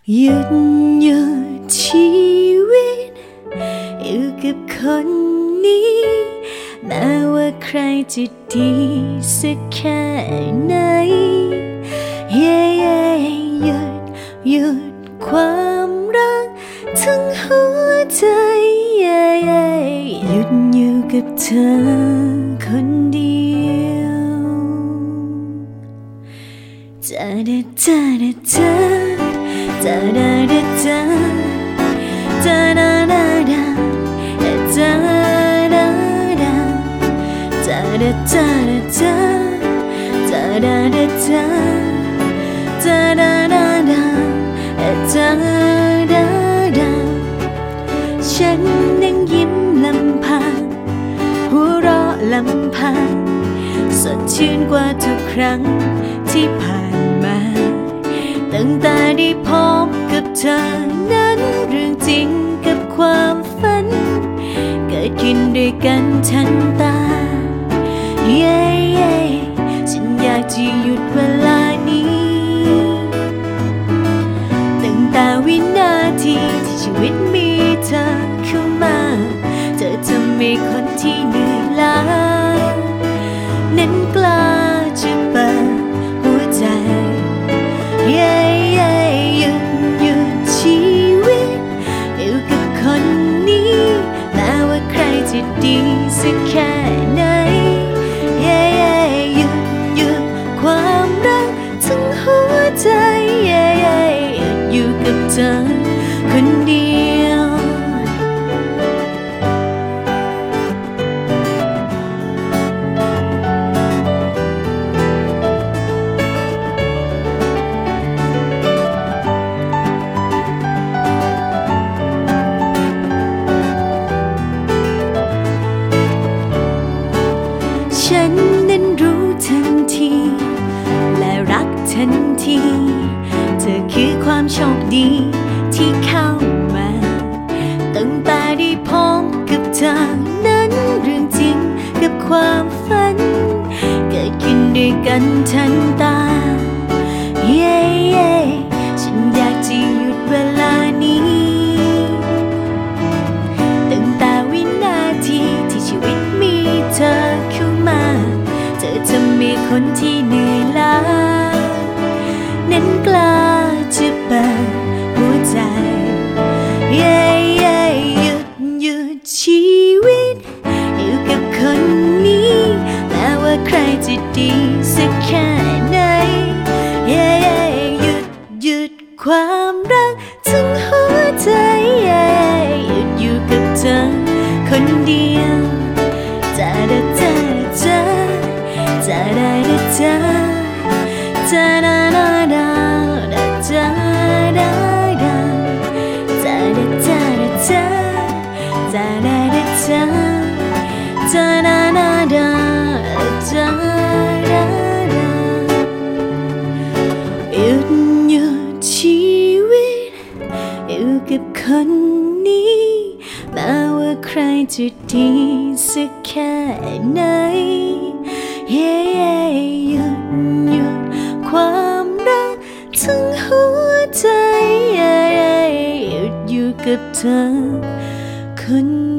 หยุดชีวิตอยู่กับคนนี้แม้ว่าใครจะดีสักแค่ไหนหยุดความรักทั้งหัวใจหยุดอยู่กับเธอคนเดียวจาดาจาดาจาจาดาดาจาจาดาดาดาจาดาดาจาดาจาดาจาจาดาดาจาจาดาดาดาจาดาดาฉันนั่งยิ้มลำพังหัวเราะลำพังสดชื่นกว่าทุกครั้งที่ผ่านมาตั้งแต่ได้พบกับเธอนั้นเรื่องจริงกับความฝันเกิดขึ้นด้วยกันทันตาฉันอยากจะหยุดเวลานี้ตั้งแต่วินาทีที่ชีวิตมีเธอเข้ามาเธอทำให้คนที่เหนื่อยล้านั้นกล้าจะเปิดหัวใจหยุดชีวิตอยู่กับคนนี้แม้ว่าใครจะดีสักแค่ไหนหยุดความรักทั้งหัวใจหยุดอยู่กับเธอคนเดียวฉันนั้นรู้ทันทีและรักทันทีเธอคือความโชคดีที่เข้ามาตั้งแต่ได้พบกับเธอนั้นเรื่องจริงกับความฝันเกิดขึ้นด้วยกันทันตาฉันอยากจะหยุดเวลานี้ตั้งแต่วินาทีที่ชีวิตมีเธอเข้ามาเธอจะมีคนที่เหนื่อยล้านั้นกล้าจะเปิดหัวใจหยุดชีวิตอยู่กับคนนี้แม้ว่าใครจะดีสักแค่ไหนหยุดความรักทั้งหัวใจหยุดอยู่กับเธอคนเดียวจาดาจาดาจาดาดาจาจาดาดาดาจาดาดาจาดาจาดาจาจาดาดาจาจาดาดาดาจาดาดาหยุดชีวิตอยู่กับคนนี้แม้ว่าใครจะดีสักแค่ไหนหยุดความรักทั้งหัวใจหยุดอยู่กับเธอคน